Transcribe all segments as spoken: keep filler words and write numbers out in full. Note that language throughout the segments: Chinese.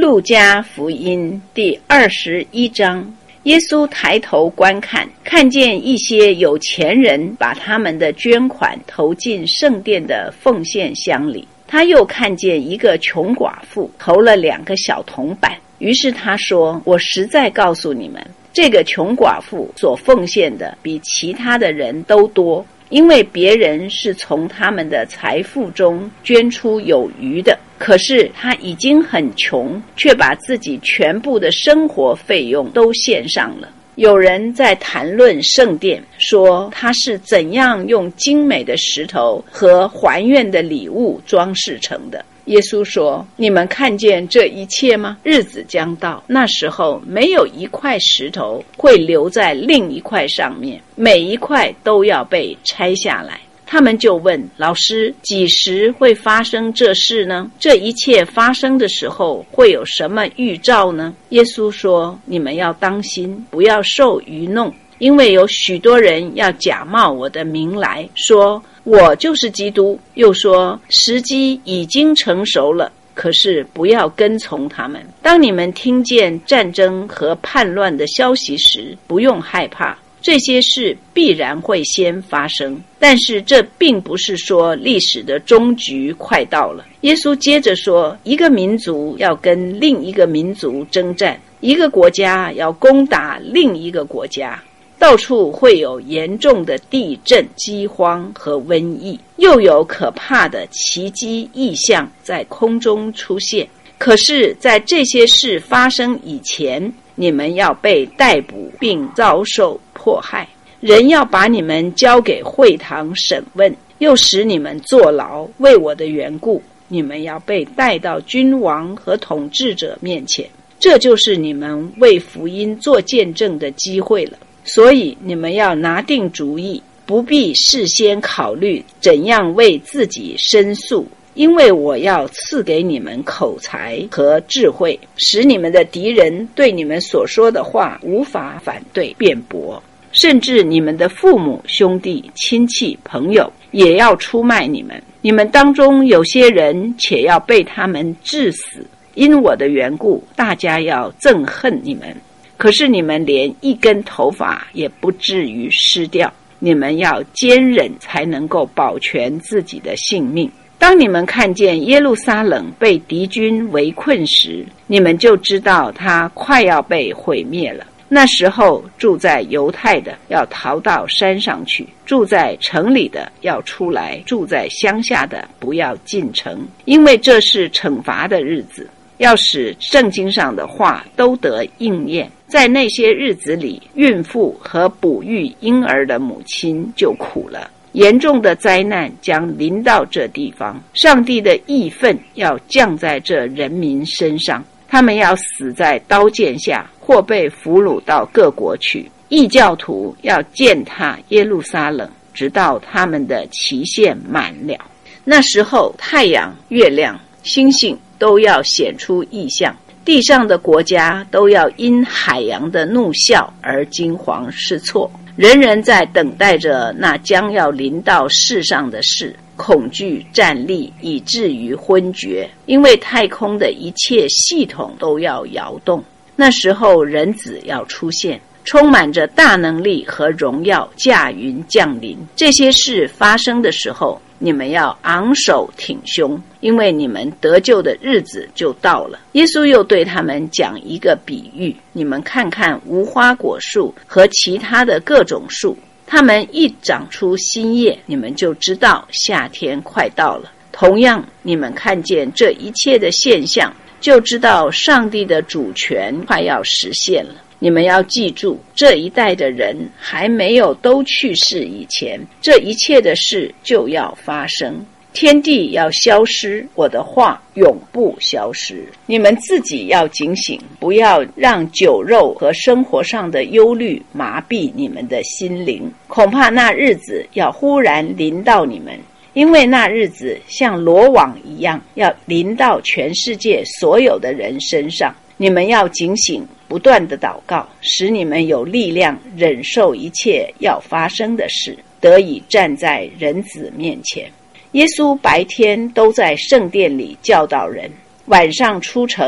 路加福音第二十一章，耶稣抬头观看，看见一些有钱人把他们的捐款投进圣殿的奉献箱里。他又看见一个穷寡妇投了两个小铜板，于是他说：我实在告诉你们，这个穷寡妇所奉献的比其他的人都多，因为别人是从他们的财富中捐出有余的，可是他已经很穷，却把自己全部的生活费用都献上了。有人在谈论圣殿，说他是怎样用精美的石头和还愿的礼物装饰成的。耶稣说：你们看见这一切吗？日子将到，那时候没有一块石头会留在另一块上面，每一块都要被拆下来。他们就问老师，几时会发生这事呢？这一切发生的时候会有什么预兆呢？耶稣说：你们要当心，不要受愚弄，因为有许多人要假冒我的名来，说我就是基督，又说时机已经成熟了。可是不要跟从他们。当你们听见战争和叛乱的消息时，不用害怕，这些事必然会先发生，但是这并不是说历史的终局快到了。耶稣接着说，一个民族要跟另一个民族征战，一个国家要攻打另一个国家，到处会有严重的地震、饥荒和瘟疫，又有可怕的奇迹异象在空中出现。可是在这些事发生以前，你们要被逮捕并遭受迫害，人要把你们交给会堂审问，又使你们坐牢。为我的缘故，你们要被带到君王和统治者面前，这就是你们为福音做见证的机会了。所以你们要拿定主意，不必事先考虑怎样为自己申诉，因为我要赐给你们口才和智慧，使你们的敌人对你们所说的话无法反对辩驳。甚至你们的父母、兄弟、亲戚、朋友也要出卖你们，你们当中有些人且要被他们治死。因我的缘故，大家要憎恨你们，可是你们连一根头发也不至于失掉。你们要坚忍，才能够保全自己的性命。当你们看见耶路撒冷被敌军围困时，你们就知道它快要被毁灭了。那时候住在犹太的要逃到山上去，住在城里的要出来，住在乡下的不要进城，因为这是惩罚的日子，要使圣经上的话都得应验。在那些日子里，孕妇和哺育婴儿的母亲就苦了。严重的灾难将临到这地方，上帝的义愤要降在这人民身上，他们要死在刀剑下，或被俘虏到各国去。异教徒要践踏耶路撒冷，直到他们的期限满了。那时候太阳、月亮、星星都要显出异象，地上的国家都要因海洋的怒啸而惊惶失措。人人在等待着那将要临到世上的事，恐惧站立，以至于昏厥，因为太空的一切系统都要摇动。那时候人子要出现，充满着大能力和荣耀，驾云降临。这些事发生的时候，你们要昂首挺胸，因为你们得救的日子就到了。耶稣又对他们讲一个比喻，你们看看无花果树和其他的各种树，它们一长出新叶，你们就知道夏天快到了。同样，你们看见这一切的现象，就知道上帝的主权快要实现了。你们要记住，这一代的人还没有都去世以前，这一切的事就要发生。天地要消失，我的话永不消失。你们自己要警醒，不要让酒肉和生活上的忧虑麻痹你们的心灵。恐怕那日子要忽然临到你们，因为那日子像罗网一样，要临到全世界所有的人身上。你们要警醒，不断的祷告，使你们有力量忍受一切要发生的事，得以站在人子面前。耶稣白天都在圣殿里教导人，晚上出城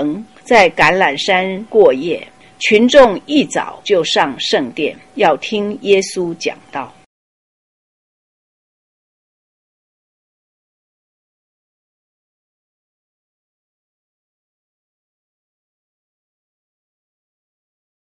在橄榄山过夜。群众一早就上圣殿，要听耶稣讲道。